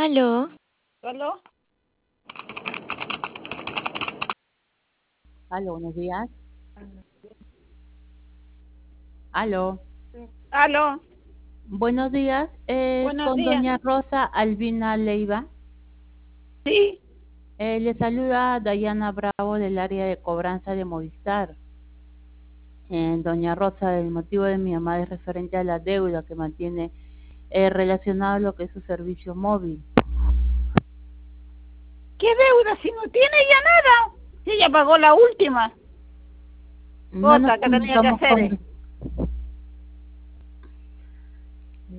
Aló, ¿Aló? Aló, buenos días. Aló, ¿Aló? buenos días. Buenos Con días. doña Rosa Albina Leiva. Sí, Le saluda Dayana Bravo del área de cobranza de Movistar. Doña Rosa, el motivo de mi llamada es referente a la deuda que mantiene relacionado a lo que es su servicio móvil. ¿qué deuda si no tiene ya nada? Si ella pagó la última No nos cuota que tenía que comunicamos hacer.